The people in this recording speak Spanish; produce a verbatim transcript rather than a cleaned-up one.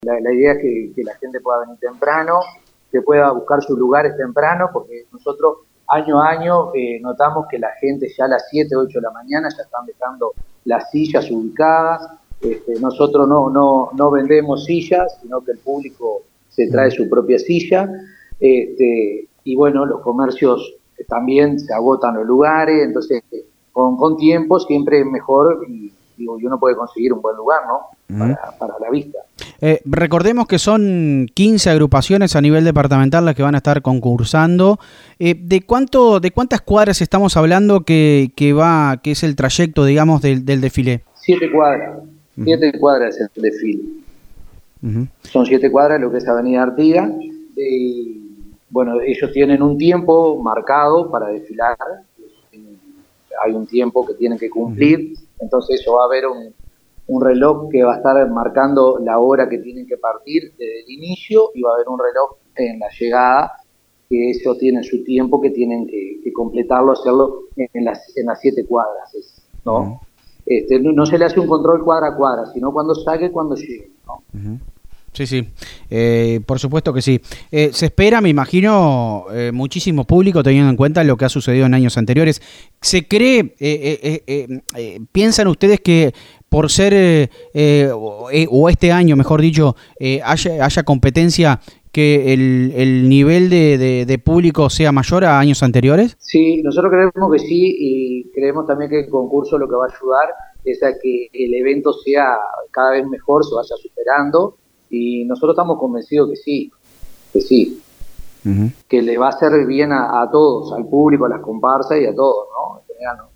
La, la idea es que, que la gente pueda venir temprano, que pueda buscar sus lugares temprano, porque nosotros año a año eh, notamos que la gente ya a las siete, ocho de la mañana ya están dejando las sillas ubicadas. Este, nosotros no, no, no vendemos sillas, sino que el público se trae su propia silla. Este, y bueno, los comercios también se agotan los lugares, entonces con, con tiempo siempre es mejor y, digo, y uno puede conseguir un buen lugar, ¿no? Para, uh-huh. para la vista. Eh, recordemos que son quince agrupaciones a nivel departamental las que van a estar concursando. Eh, ¿de cuánto, de cuántas cuadras estamos hablando que, que va, que es el trayecto, digamos, del, del desfile? Siete cuadras. Uh-huh. Siete cuadras es el desfile. Uh-huh. Son siete cuadras lo que es Avenida Artigas. Y bueno, ellos tienen un tiempo marcado para desfilar. Hay un tiempo que tienen que cumplir. Uh-huh. Entonces eso va a haber un un reloj que va a estar marcando la hora que tienen que partir desde el inicio y va a haber un reloj en la llegada que eso tiene su tiempo que tienen que, que completarlo, hacerlo en las, en las siete cuadras, ¿no? Uh-huh. Este, no, no se le hace un control cuadra a cuadra, sino cuando salga y cuando llegue, ¿no? Uh-huh. Sí, sí, eh, por supuesto que sí. Eh, se espera, me imagino, eh, muchísimo público teniendo en cuenta lo que ha sucedido en años anteriores. ¿Se cree, eh, eh, eh, eh, piensan ustedes que por ser, eh, eh, o, eh, o este año, mejor dicho, eh, haya, haya competencia, que el, el nivel de, de, de público sea mayor a años anteriores? Sí, nosotros creemos que sí y creemos también que el concurso lo que va a ayudar es a que el evento sea cada vez mejor, se vaya superando. Y nosotros estamos convencidos que sí, que sí, uh-huh. que le va a hacer bien a, a todos, al público, a las comparsas y a todos, ¿no? En general, ¿no?